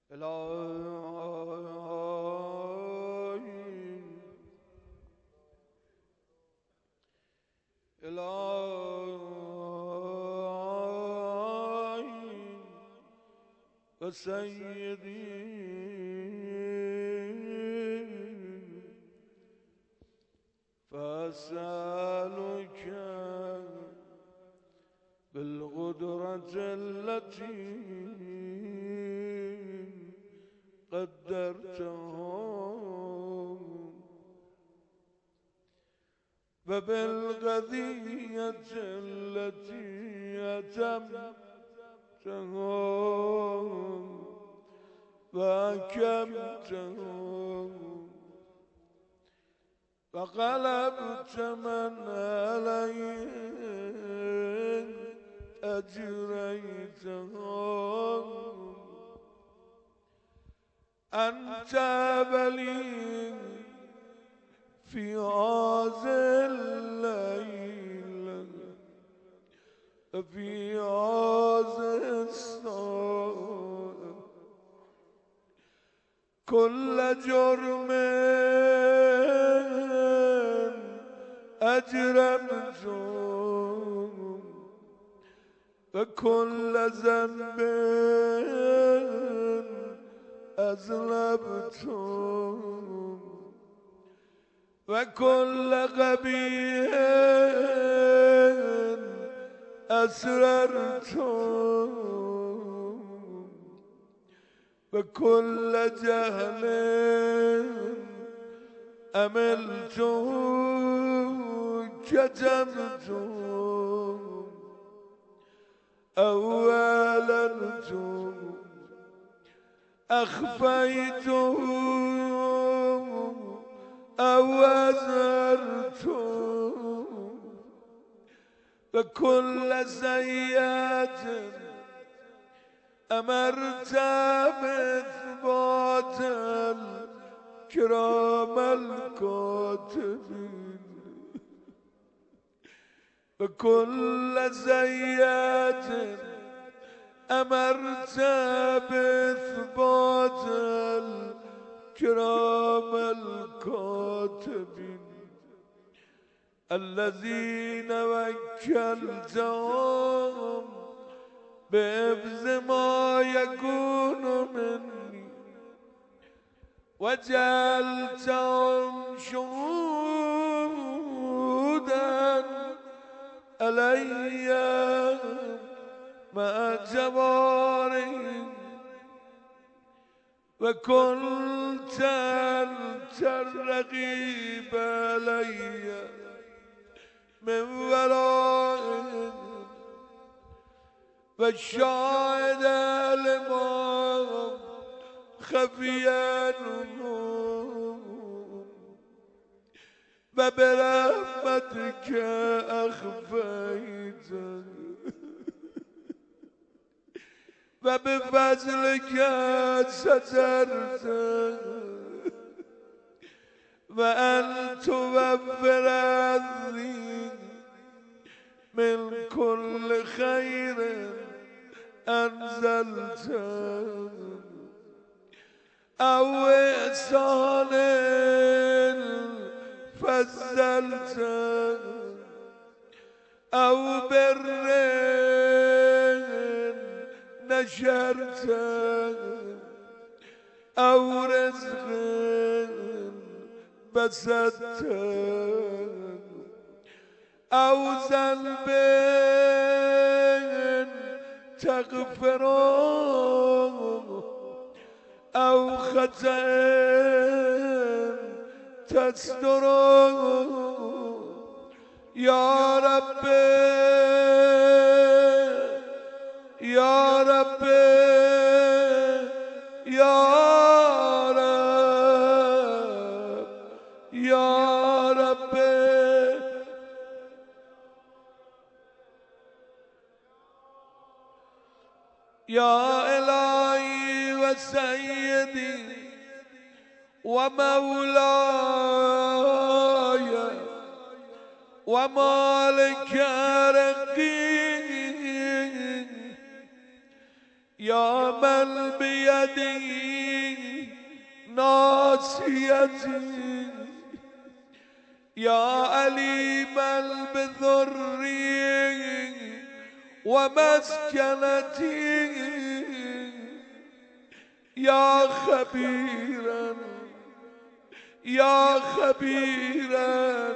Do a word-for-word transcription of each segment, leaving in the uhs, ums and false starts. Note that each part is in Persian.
الهی الهی و سیدی فاسألك بالقدرة التي قدرتها وبالقضية التي أتمتها وأكمتها وقلبت من عليه أجريتها أنت بلي في هذا الليل في هذا الساعة كل جرم أجرمته وكل ذنب أذنبته وكل قبيح أسررته وكل جهل أملته كتمته أو أعلنته أخفيته أو أظهرته وكل سيئة أمرت بإثبات الكرام الكاتبين وكل سيئة أمرت بإثبات الكرام الكاتبين الذين وكلتهم بحفظ ما يكون مني وجعلتهم شهودا علي مع جبارهم وكنت أنت الرقيب علي من ورائهم والشاهد لما خفي عنهم وبرحمتك أخفيت وبفضلك سترت وأن توفر عني من كل خير أنزلت أو إحسان فضلت أو بر نشرت أو رزق بسطت أو ذنب تغفره أو خطأ تستره يا رب يا رب يا رب يا رب يا إلهي وسيدي ومولاي ومالك رقي یا من بیدی ناصیتی یا علیما بضری و مسکنتی یا خبیرا یا خبیرا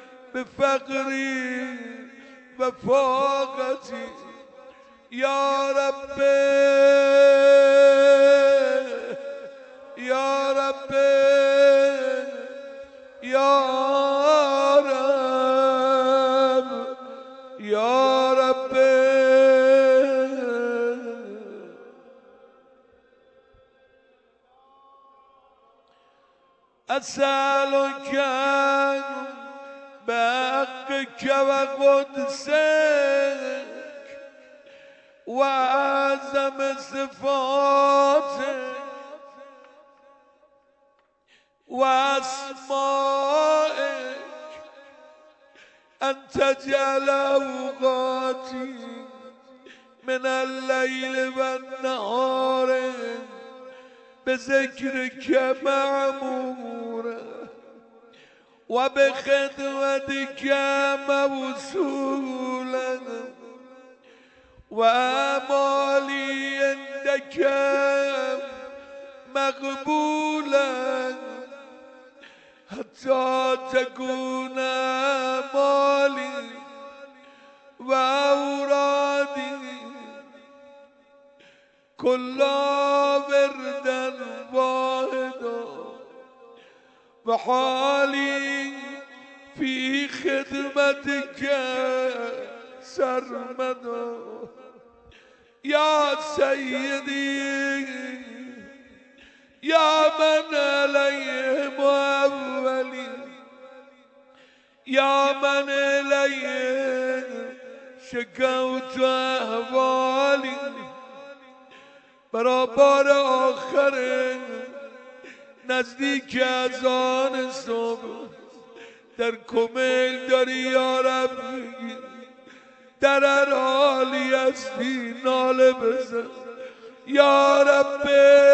بفقری و فاقتی یا رب یا رب یا رب یا رب اسألك بحقك وقدسك وأعظم صفاتك وأسمائك أن تجعل أوقاتي من الليل والنهار بذكرك معمورا وبخدمتك موصولا وأعمالي عندك مقبولا حتى تكون أعمالي وأورادي كلها وردا واحدا وحالي في خدمتك سرمدا يا سيدي يا من عليهم أولي يا من عليهم شكوت أحوالي برابر آخر نزدیک از آن صبح در کمیل داری یا رب در هر حالی هستی ناله بزن یا رب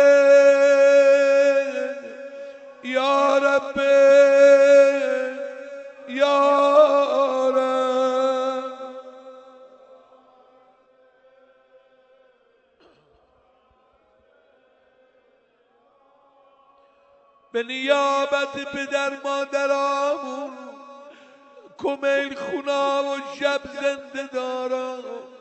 یا رب یا رب به نیابت پدر مادرامون کمیل خونا و شب زنده دارا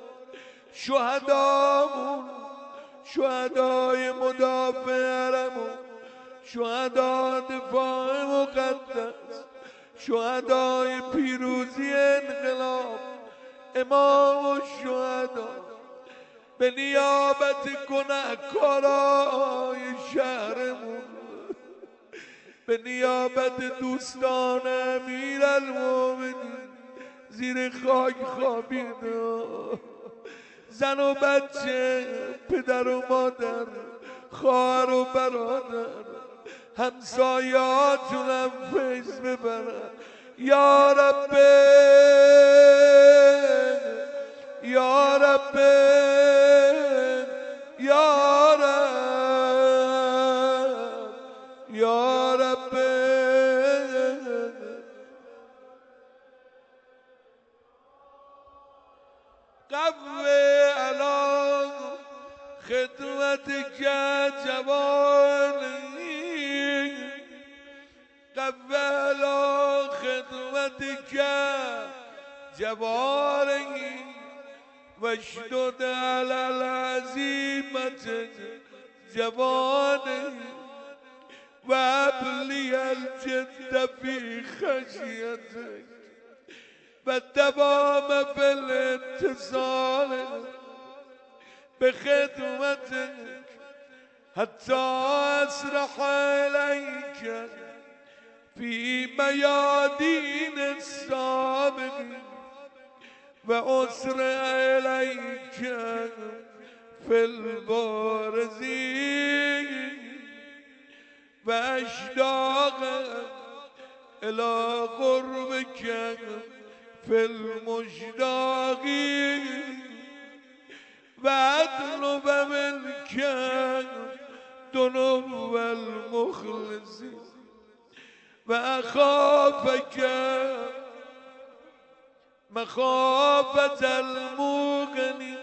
شهدامون شهدای مدافع حرمون شهدا دفاع مقدس شهدای پیروزی انقلاب امام و شهدا به نیابت گناهکارای شهرمون به نیابت دوستان امیرالمومنین زیر خاک خوابیده زن و بچه پدر و مادر خواهر و برادر همسایه‌هاتون هم فیض ببرن یا رب یا رب یا رب یا رب قوی علی خدمتک جوانی قوی علی خدمتک جوانی واشدد علی العزیمت جوانی وابلی الجد فی خشیتک و دوام فی الاتصال بخدمتك حتى أسرح إليك في ميادين السابقين وأسرع إليك في البارزين وأشتاق إلى قربك في المشتاقين واطلب منك دنو المخلصين وأخافك مخافة المغني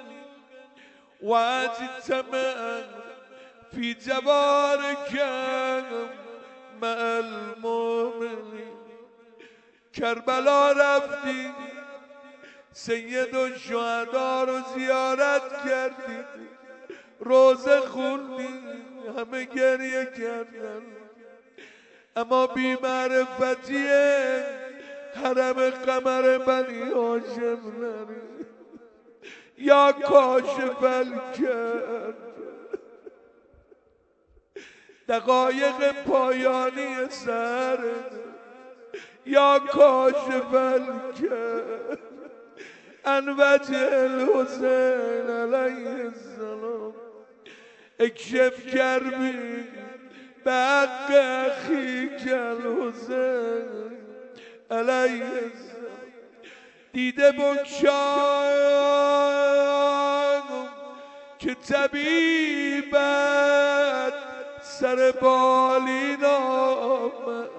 واجتمع في جبارك مع المؤمنين. کربلا رفتی سید الشهدا رو زیارت کردی، روزه خوندی، همه گریه کردن، اما بی معرفتی حرم قمر بنی هاشم نری. یا کاشف الکرب دقایق پایانی سر، یا کاشف الکرب عن وجه الحسین علیه السلام اکشف کربی به حق اخیک الحسین علیه السلام. دیده بگشای که طبیبت سر بالین آمد،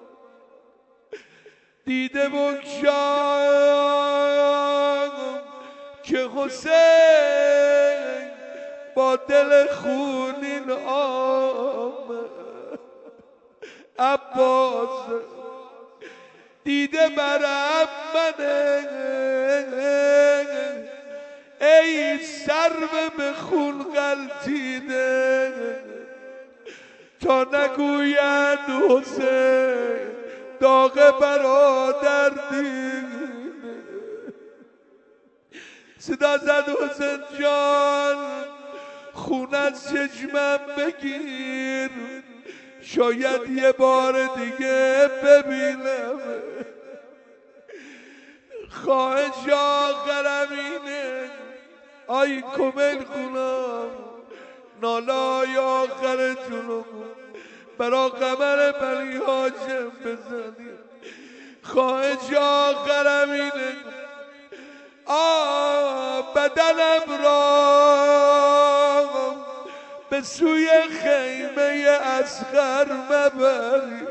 دیده بگشای که حسین با دل خونین آمد. عباس دیده برم منه ای سرو به خون غلطیده، تا نگوید حسین داغ برادر دیده. صدا زد حسین جان خون از چشمم بگیر، شاید یه بار دیگه ببینم. خواهش آخرم اینه آی کمل خونم، نالای آخرتونو برا قمر بنی هاشم بزنید. خواهش آخرم اینه آه بدنم را به سوی خیمه اصغر مبری،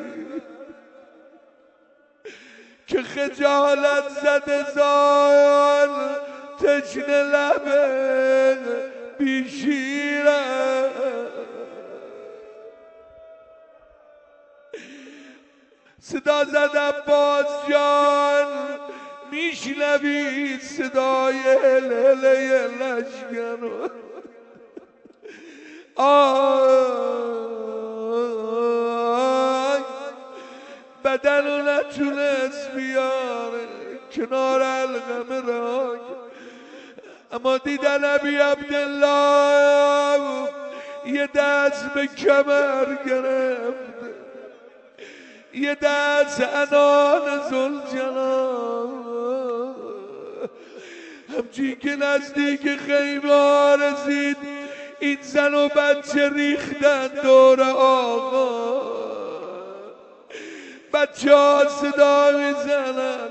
که خجالت زده زال تشنه لبه بیشیرم. صدا زد عباس جان میشنوی صدای هلهله لشکر، آی بدن رو نتونست بیاره کنار القمه را، اما دیدن ابی عبدالله یه دست به کمر گرفت، یه دست عنان ذوالجلال، همچین که نزدیک خیمه رسید این زن و بچه ریختن دور آقا. بچه ها صدا میزنن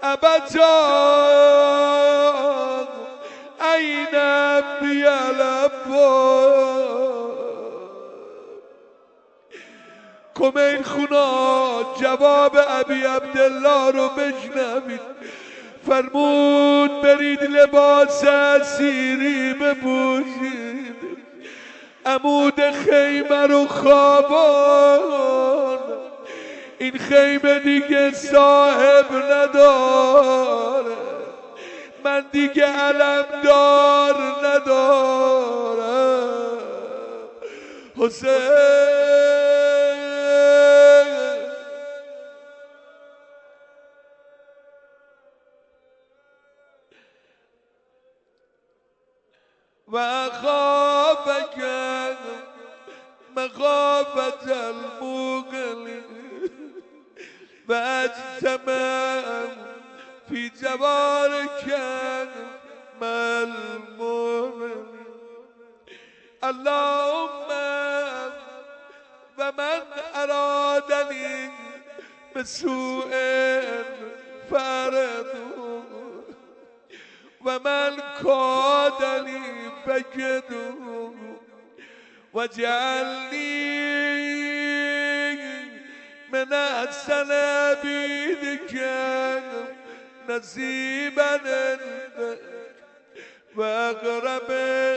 ابجان این انبی العباس. کمین خونا جواب ابی عبدالله رو بشنوید، فرمود برید لباس اسیری بپوشید، عمود خیمه رو خوابان، این خیمه دیگه صاحب نداره، من دیگه علمدار ندارم. حسین و خافك مخافة المغل واجتمع في جوارك مع المؤمن. اللهم ومن أرادني بسوء فارده ومن كادني فكدوا واجعلني من أحسن عبيدك نصيبا أنت وأقرب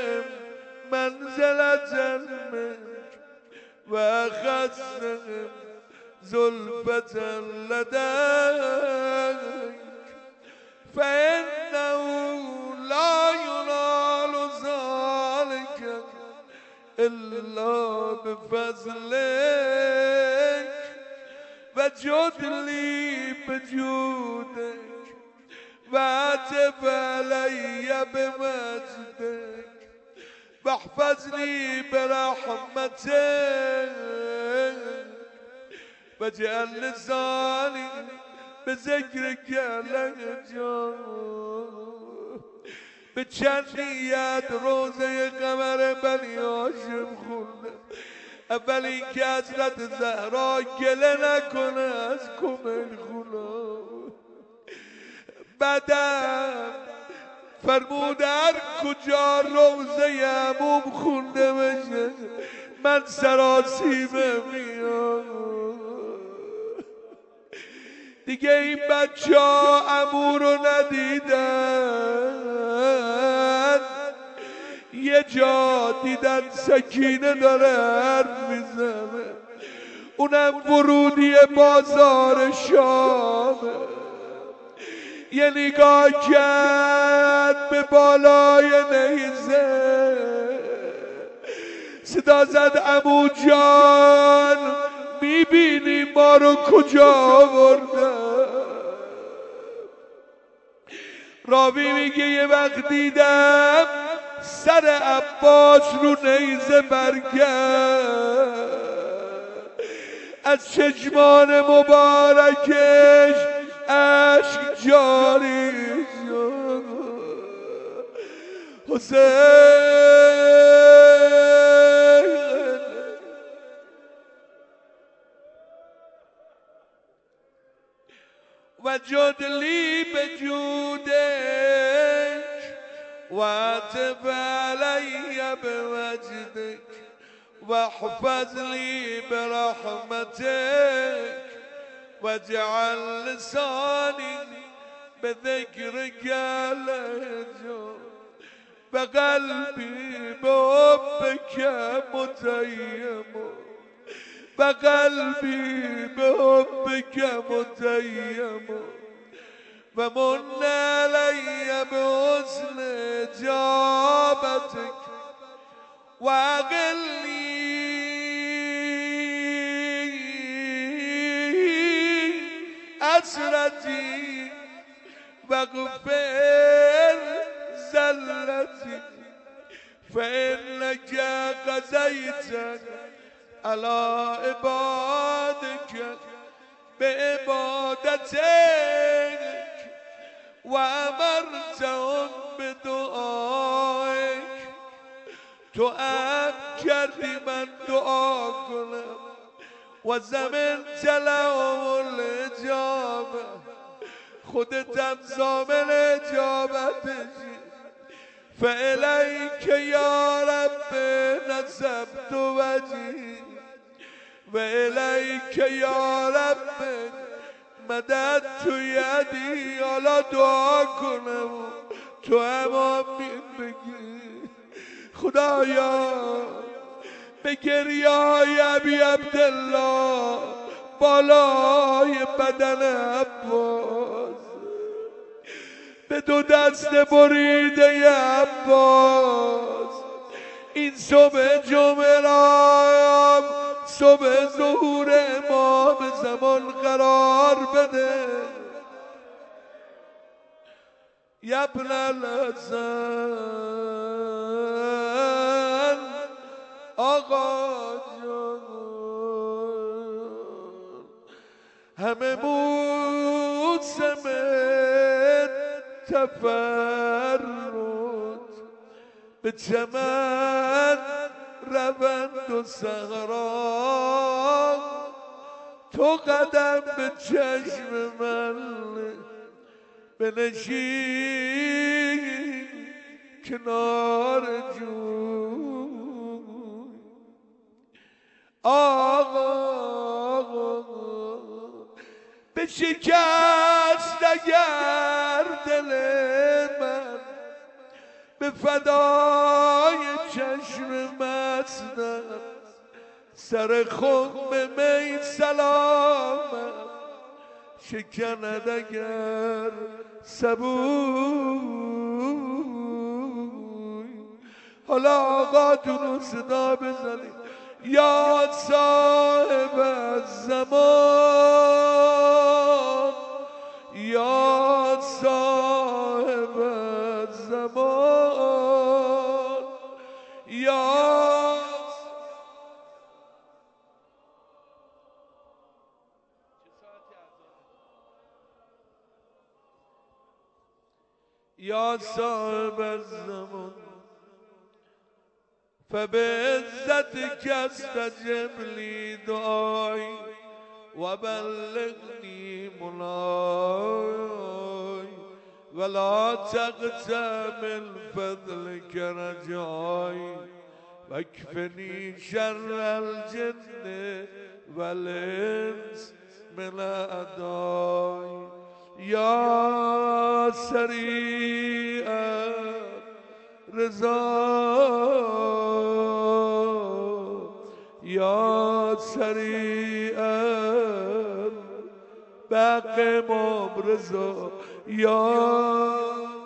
منزلة منك وأخذ زلفة لديك فإنه لا ينال ذلك إلا بفضلك وجد لي بجودك واعتب علي بمجدك واحفظني برحمتك واجعل لساني بذكرك لهجان بچندیت روزه قمر بنی هاشم خوندم اولین که حضرت زهرا گله نکنه از کمل خونا بعدم فرمود هر کجا روزه عموم خونده بشه من سراسیمه میام. دیگه این بچه ها عمو رو ندیدن، یه جا دیدن سکینه داره حرف میزنه، اونم ورودی بازار شامه. یه نگاه کرد به بالای نیزه، صدا زد عمو جان میبینی ما رو کجا آوردن؟ راوی میگه یه وقت دیدم سر عباس رو نیزه برگرد، از چشمان مبارکش اشک جاری شد. حسین و جدلی به جودک و عطف علی به وجدک و حفظ لی برحمتک و جعل لسانی به ذکرک لهجا و قلبی به حبک متیم و قلبی به حبک متیم و من علی به حسن اجابتک و اقلی اسرتی و غفر زلتی فإنك قضیت على عبادك بعبادتك و امرتهم بدعائك. تو امر کردی من دعا کنم و زمین لهم الاجابه، خودت هم ضامن اجابتشی. فالیک یا رب نصبت وجهی و الیک یا رب مددت یدی. حالا دعا کنم تو هم آمین بگی. خدایا به گریه های ابی عبدالله بالای بدن عباس، به دو دست بریده عباس، این صبح جمعرات صبح ظهور امام زمان قرار بده. یبن الحسن آقا جان، همه موسم تفرد به چمن روند و صحرا، تو قدم به چشم من بنشین کنار جوی آقا به شکست اگر دل من به فدای چشم مستم سر خم می سلامم شکند اگر سبوی حالا آقا تو صدا بزنید یا صاحب الزمان یا صاحب الزمان یا یا صاحب الزمان فبعزتك استجب لي دعائي وبلغني مناي ولا تقطع من فضلك رجائي واكفني شر الجن والانس من اعدائي يا سريع رضا یا سریعا بق امام رضا یا